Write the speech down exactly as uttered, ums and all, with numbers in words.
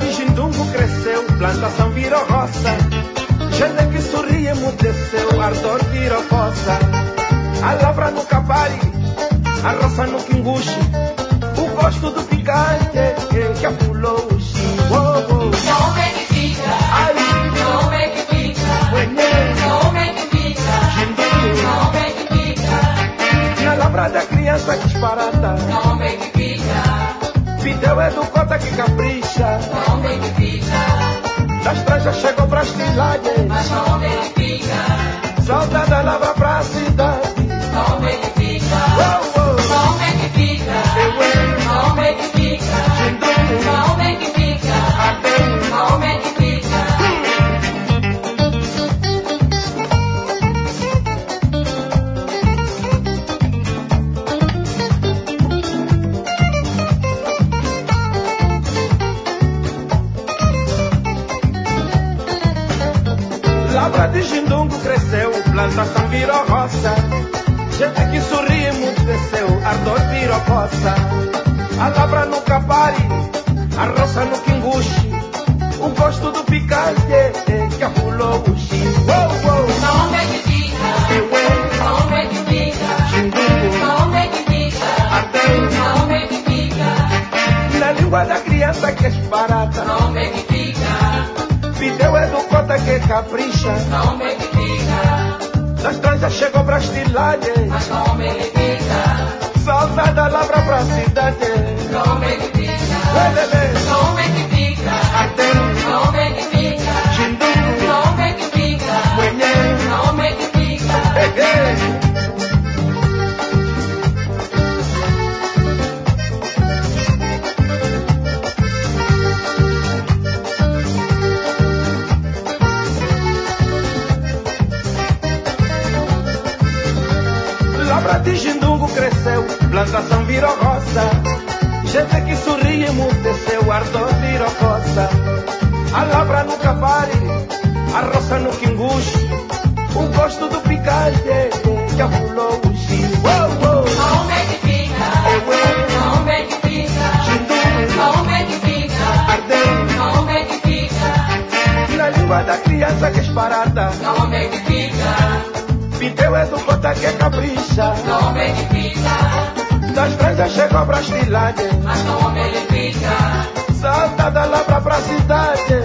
de Jindungo cresceu, plantação virou roça. Gente que sorri emudeceu, ardor virou fossa. A lavra no capari, a roça no quinguxi, o gosto do picante que afulou o chico. Não me que fica, não me que fica, não me que fica, não me que fica. Na lavra da criança que disparata, não me que fica. Fidel é do cota que capricha, não me que fica. Das tranjas chegou pra estilagem, mas não me que fica. Saudade lavra pra cidade, não me que fica. Oh, oh. Não me que fica, não me que fica, não me que fica, não me que fica. Lavra de Jindungo cresceu, plantação virou roça. Gente que sorri emudeceu, ardor virou fossa. A lavra no capari, a roça no quinguxi, o gosto do picante que afulou o chico. Não me que fica, não me que fica, não me que fica, não me que fica. Na língua da criança que é barata, não me que fica. Fidel é do cota que capricha, não me que fica. Das tranjas chegou pra estilagem, mas não me que fica. Saudade lavra pra cidade, não me que fica. Não me que fica, não me que fica, não me que fica, não me que fica. Lavra de Jindungo cresceu, plantação virou roça. Gente que sorri emudeceu, ardor virou fossa. A lavra no capari, a roça no quinguxi, o gosto do picante que afulou o chico. Não me que fica, não me que fica, não me que fica, não me que fica. Na língua da criança que é barata, não me que fica. Fidel é do cota que capricha, não me que fica. Das tranjas chegou pra estilagem, mas não me que fica. Saudade lavra pra cidade,